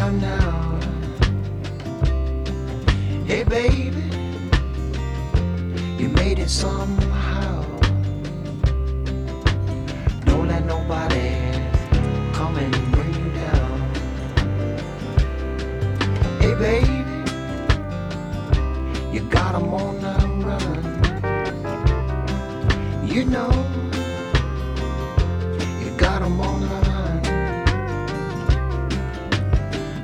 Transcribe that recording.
down now. Hey baby, you made it somehow. Don't let nobody come and bring you down. Hey baby, you got 'em on the run. You know